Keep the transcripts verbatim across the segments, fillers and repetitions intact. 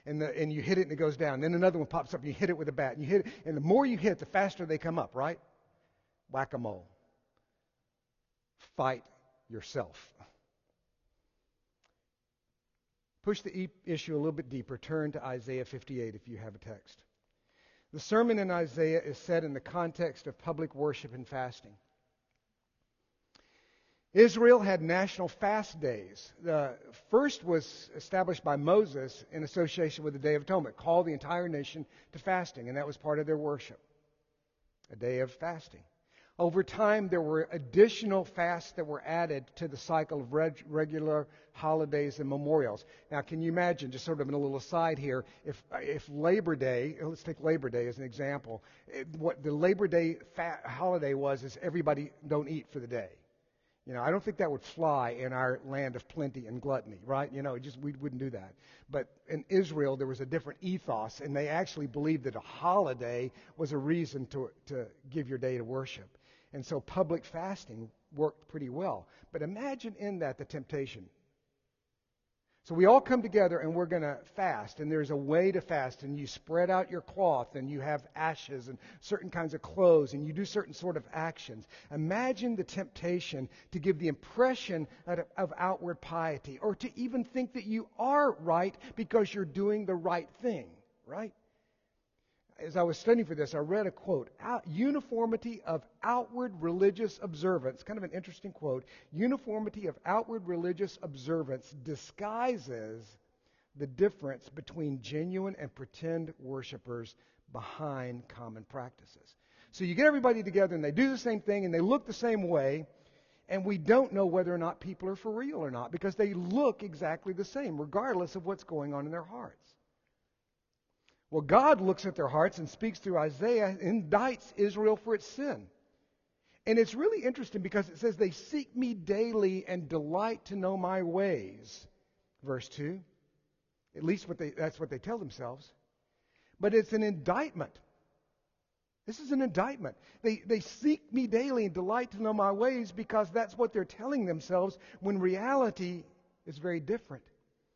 And, the, and you hit it and it goes down. Then another one pops up and you hit it with a bat. And you hit it, and the more you hit, the faster they come up, right? Whack-a-mole. Fight yourself. Push the e- issue a little bit deeper. Turn to Isaiah fifty-eight if you have a text. The sermon in Isaiah is set in the context of public worship and fasting. Israel had national fast days. The first was established by Moses in association with the Day of Atonement, called the entire nation to fasting, and that was part of their worship, a day of fasting. Over time, there were additional fasts that were added to the cycle of reg- regular holidays and memorials. Now, can you imagine, just sort of in a little aside here, if if Labor Day, let's take Labor Day as an example, it, what the Labor Day fa- holiday was is everybody don't eat for the day. You know, I don't think that would fly in our land of plenty and gluttony, right? You know, just we wouldn't do that. But in Israel, there was a different ethos, and they actually believed that a holiday was a reason to to give your day to worship. And so public fasting worked pretty well. But imagine in that the temptation. So we all come together and we're going to fast. And there's a way to fast. And you spread out your cloth and you have ashes and certain kinds of clothes. And you do certain sort of actions. Imagine the temptation to give the impression of, of outward piety. Or to even think that you are right because you're doing the right thing. Right? As I was studying for this, I read a quote, out, uniformity of outward religious observance, kind of an interesting quote, uniformity of outward religious observance disguises the difference between genuine and pretend worshipers behind common practices. So you get everybody together and they do the same thing and they look the same way, and we don't know whether or not people are for real or not because they look exactly the same, regardless of what's going on in their hearts. Well, God looks at their hearts and speaks through Isaiah, indicts Israel for its sin. And it's really interesting because it says they seek me daily and delight to know my ways. Verse two. At least what they, that's what they tell themselves. But it's an indictment. This is an indictment. They, they seek me daily and delight to know my ways because that's what they're telling themselves when reality is very different.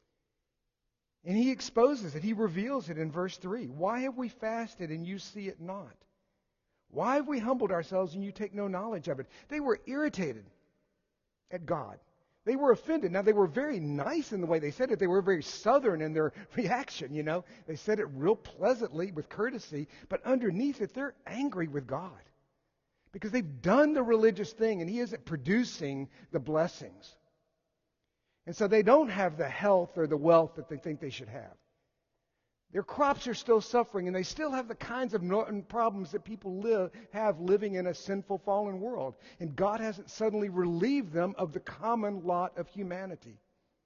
And he exposes it. He reveals it in verse three. Why have we fasted and you see it not? Why have we humbled ourselves and you take no knowledge of it? They were irritated at God. They were offended. Now, they were very nice in the way they said it. They were very southern in their reaction, you know. They said it real pleasantly with courtesy. But underneath it, they're angry with God. Because they've done the religious thing and he isn't producing the blessings. And so they don't have the health or the wealth that they think they should have. Their crops are still suffering, and they still have the kinds of problems that people live, have living in a sinful, fallen world. And God hasn't suddenly relieved them of the common lot of humanity.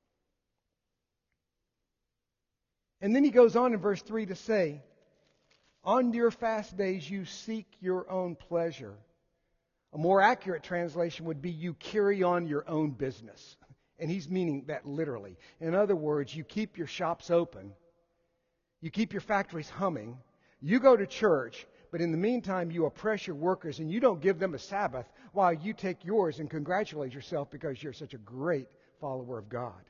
And then he goes on in verse three to say, on your fast days you seek your own pleasure. A more accurate translation would be you carry on your own business. And he's meaning that literally. In other words, you keep your shops open. You keep your factories humming. You go to church, but in the meantime, you oppress your workers and you don't give them a Sabbath while you take yours and congratulate yourself because you're such a great follower of God.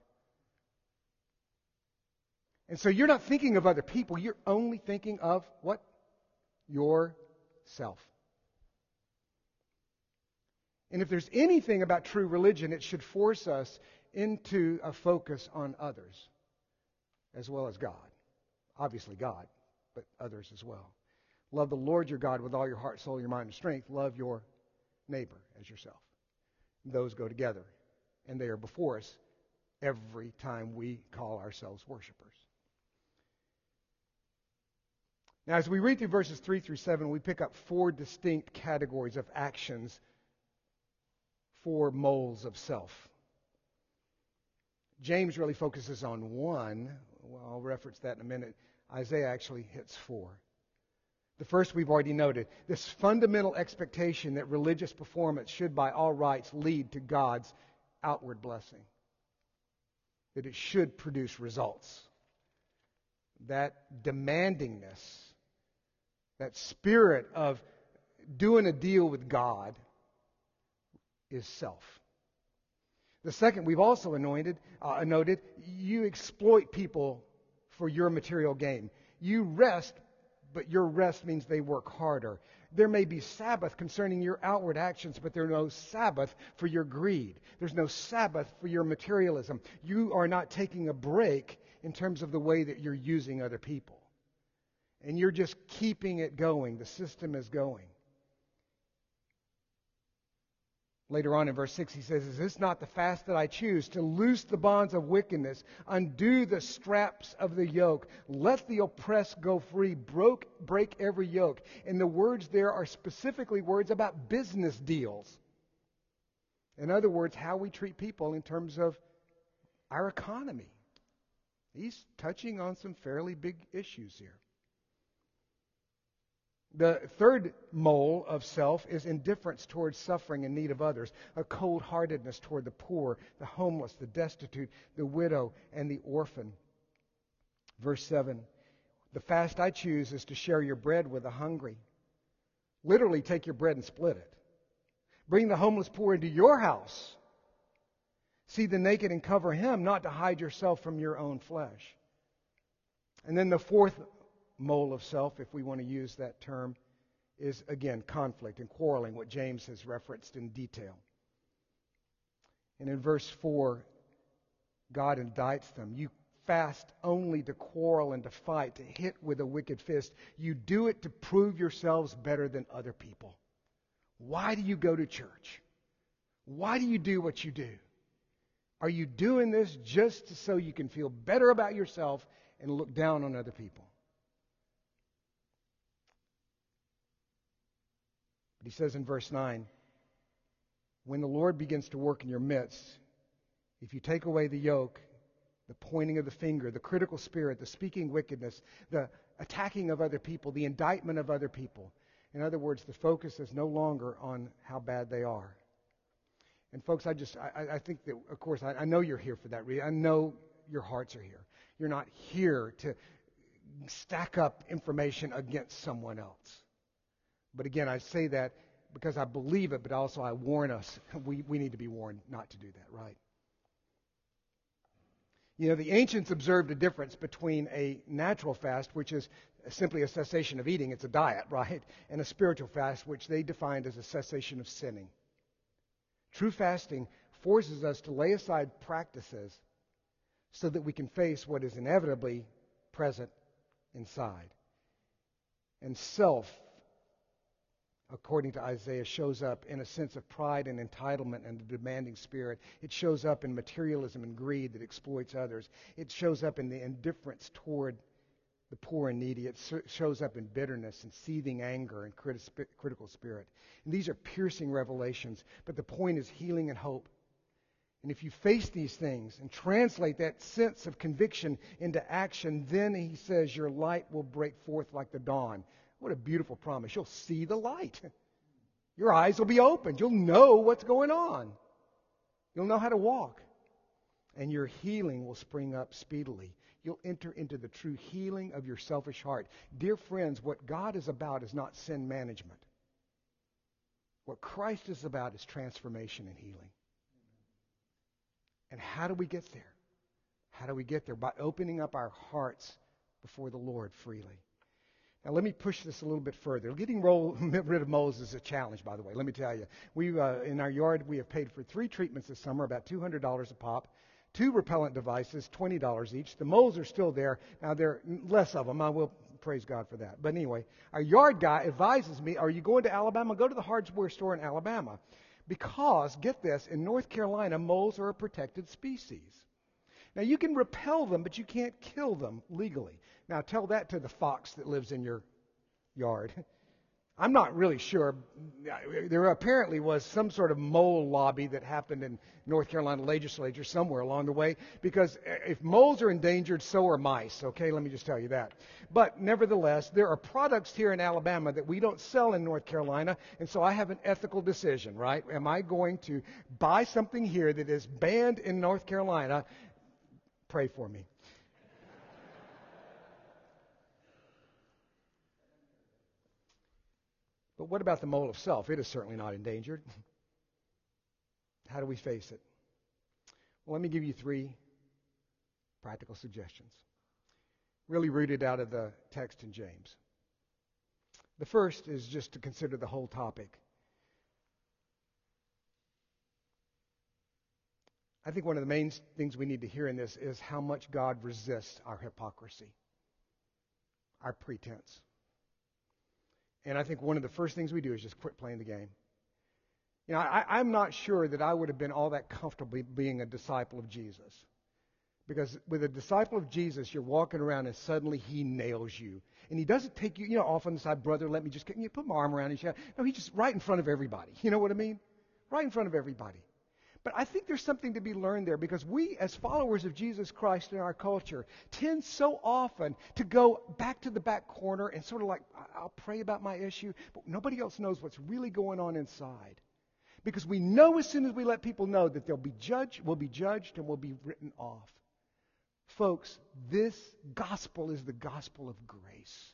And so you're not thinking of other people. You're only thinking of what? Yourself. And if there's anything about true religion, it should force us into a focus on others as well as God. Obviously God, but others as well. Love the Lord your God with all your heart, soul, your mind, and strength. Love your neighbor as yourself. Those go together, and they are before us every time we call ourselves worshipers. Now, as we read through verses three through seven, we pick up four distinct categories of actions, four moles of self. James really focuses on one. Well, I'll reference that in a minute. Isaiah actually hits four. The first we've already noted. This fundamental expectation that religious performance should by all rights lead to God's outward blessing. That it should produce results. That demandingness, that spirit of doing a deal with God is self. The second we've also anointed, uh, noted, you exploit people for your material gain. You rest, but your rest means they work harder. There may be Sabbath concerning your outward actions, but there's no Sabbath for your greed. There's no Sabbath for your materialism. You are not taking a break in terms of the way that you're using other people. And you're just keeping it going. The system is going. Later on in verse six, he says, "Is this not the fast that I choose? To loose the bonds of wickedness, undo the straps of the yoke, let the oppressed go free, broke, break every yoke." And the words there are specifically words about business deals. In other words, how we treat people in terms of our economy. He's touching on some fairly big issues here. The third mole of self is indifference towards suffering and need of others, a cold-heartedness toward the poor, the homeless, the destitute, the widow, and the orphan. Verse seven, "The fast I choose is to share your bread with the hungry." Literally, take your bread and split it. "Bring the homeless poor into your house. See the naked and cover him, not to hide yourself from your own flesh." And then the fourth mole of self, if we want to use that term, is again conflict and quarreling, what James has referenced in detail. And in verse four, God indicts them. You fast only to quarrel and to fight, to hit with a wicked fist. You do it to prove yourselves better than other people. Why do you go to church? Why do you do what you do? Are you doing this just so you can feel better about yourself and look down on other people? But he says in verse nine, "When the Lord begins to work in your midst, if you take away the yoke, the pointing of the finger, the critical spirit, the speaking wickedness, the attacking of other people, the indictment of other people." In other words, the focus is no longer on how bad they are. And folks, I just, I, I think that, of course, I, I know you're here for that reason. I know your hearts are here. You're not here to stack up information against someone else. But again, I say that because I believe it, but also I warn us. We, we need to be warned not to do that, right? You know, the ancients observed a difference between a natural fast, which is simply a cessation of eating, it's a diet, right? And a spiritual fast, which they defined as a cessation of sinning. True fasting forces us to lay aside practices so that we can face what is inevitably present inside. And self, according to Isaiah, shows up in a sense of pride and entitlement and a demanding spirit. It shows up in materialism and greed that exploits others. It shows up in the indifference toward the poor and needy. It shows up in bitterness and seething anger and criti- critical spirit. And these are piercing revelations, but the point is healing and hope. And if you face these things and translate that sense of conviction into action, then he says your light will break forth like the dawn. What a beautiful promise. You'll see the light. Your eyes will be opened. You'll know what's going on. You'll know how to walk. And your healing will spring up speedily. You'll enter into the true healing of your selfish heart. Dear friends, what God is about is not sin management. What Christ is about is transformation and healing. And how do we get there? How do we get there? By opening up our hearts before the Lord freely. Now, let me push this a little bit further. Getting roll, rid of moles is a challenge, by the way. Let me tell you. We, uh, in our yard, we have paid for three treatments this summer, about two hundred dollars a pop. Two repellent devices, twenty dollars each. The moles are still there. Now, there are less of them. I will praise God for that. But anyway, our yard guy advises me, are you going to Alabama? Go to the hardware store in Alabama. Because, get this, in North Carolina, moles are a protected species. Now, you can repel them, but you can't kill them legally. Now, tell that to the fox that lives in your yard. I'm not really sure. There apparently was some sort of mole lobby that happened in North Carolina legislature somewhere along the way, because if moles are endangered, so are mice, okay? Let me just tell you that. But nevertheless, there are products here in Alabama that we don't sell in North Carolina, and so I have an ethical decision, right? Am I going to buy something here that is banned in North Carolina? Pray for me. But what about the mole of self? It is certainly not endangered. How do we face it? Well, let me give you three practical suggestions. really rooted out of the text in James. The first is just to consider the whole topic. I think one of the main things we need to hear in this is how much God resists our hypocrisy, our pretense. And I think one of the first things we do is just quit playing the game. You know, I, I'm not sure that I would have been all that comfortable being a disciple of Jesus. Because with a disciple of Jesus, you're walking around and suddenly he nails you. And he doesn't take you, you know, off on the side, brother, let me just get, you put my arm around you. No, he's just right in front of everybody. You know what I mean? Right in front of everybody. But I think there's something to be learned there, because we, as followers of Jesus Christ in our culture, tend so often to go back to the back corner and sort of like, I'll pray about my issue, but nobody else knows what's really going on inside. Because we know as soon as we let people know that they'll be judged, we'll be judged, and we'll be written off. Folks, this gospel is the gospel of grace.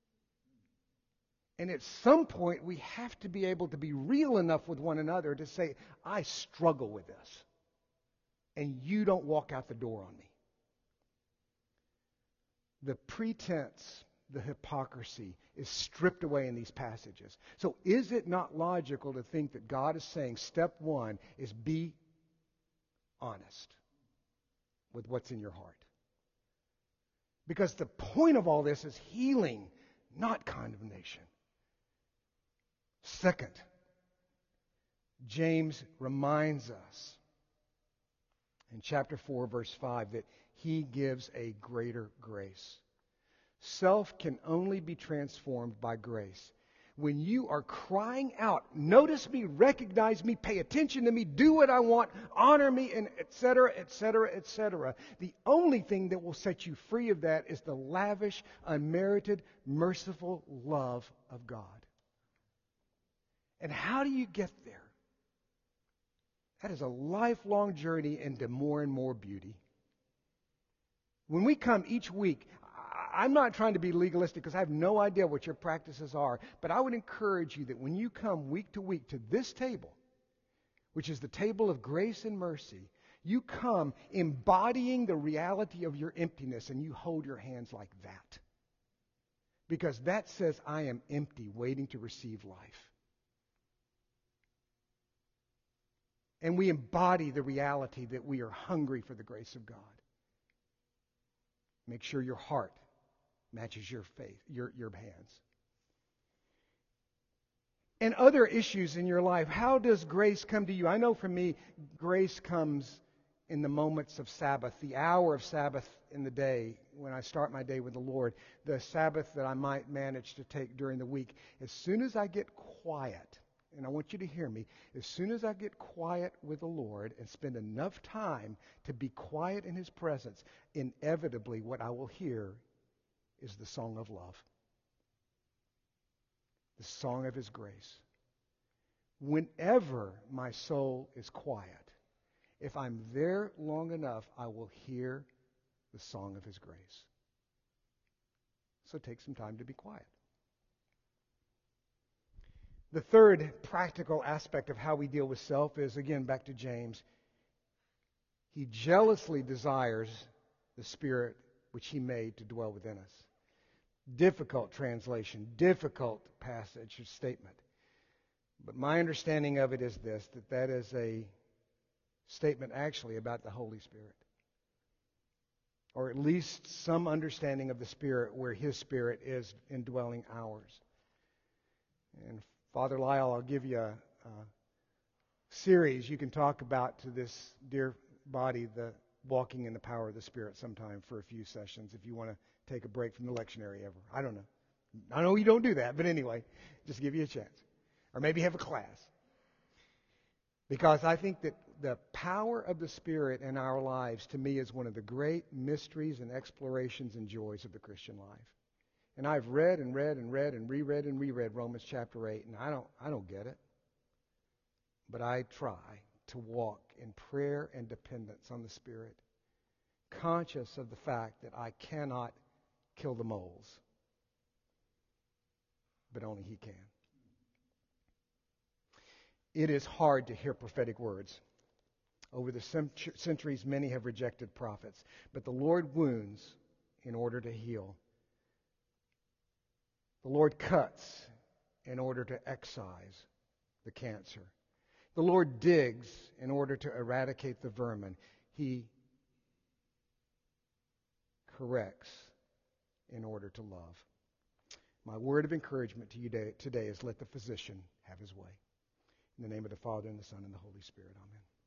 And at some point, we have to be able to be real enough with one another to say, I struggle with this. And you don't walk out the door on me. The pretense, the hypocrisy is stripped away in these passages. So is it not logical to think that God is saying step one is be honest with what's in your heart? Because the point of all this is healing, not condemnation. Second, James reminds us in chapter four, verse five, that he gives a greater grace. Self can only be transformed by grace. When you are crying out, notice me, recognize me, pay attention to me, do what I want, honor me, and et cetera, et cetera, et cetera. The only thing that will set you free of that is the lavish, unmerited, merciful love of God. And how do you get there? That is a lifelong journey into more and more beauty. When we come each week, I'm not trying to be legalistic because I have no idea what your practices are, but I would encourage you that when you come week to week to this table, which is the table of grace and mercy, you come embodying the reality of your emptiness and you hold your hands like that. Because that says, I am empty, waiting to receive life. And we embody the reality that we are hungry for the grace of God. Make sure your heart matches your faith, your, your hands. And other issues in your life, how does grace come to you? I know for me, grace comes in the moments of Sabbath, the hour of Sabbath in the day, when I start my day with the Lord, the Sabbath that I might manage to take during the week. As soon as I get quiet, and I want you to hear me, as soon as I get quiet with the Lord and spend enough time to be quiet in His presence, inevitably what I will hear is the song of love. The song of His grace. Whenever my soul is quiet, if I'm there long enough, I will hear the song of His grace. So take some time to be quiet. The third practical aspect of how we deal with self is, again, back to James. He jealously desires the Spirit which He made to dwell within us. Difficult translation, difficult passage or statement. But my understanding of it is this, that that is a statement actually about the Holy Spirit. Or at least some understanding of the Spirit where His Spirit is indwelling ours. And Father Lyle, I'll give you a, a series you can talk about to this dear body, the walking in the power of the Spirit sometime for a few sessions if you want to take a break from the lectionary ever. I don't know. I know you don't do that, but anyway, just give you a chance. Or maybe have a class. Because I think that the power of the Spirit in our lives, to me, is one of the great mysteries and explorations and joys of the Christian life. And I've read and read and read and reread and reread Romans chapter eight, and I don't, I don't get it. But I try to walk in prayer and dependence on the Spirit, conscious of the fact that I cannot kill the moles, but only He can. It is hard to hear prophetic words. Over the centuries, many have rejected prophets, but the Lord wounds in order to heal. The Lord cuts in order to excise the cancer. The Lord digs in order to eradicate the vermin. He corrects in order to love. My word of encouragement to you today is let the physician have his way. In the name of the Father, and the Son, and the Holy Spirit. Amen.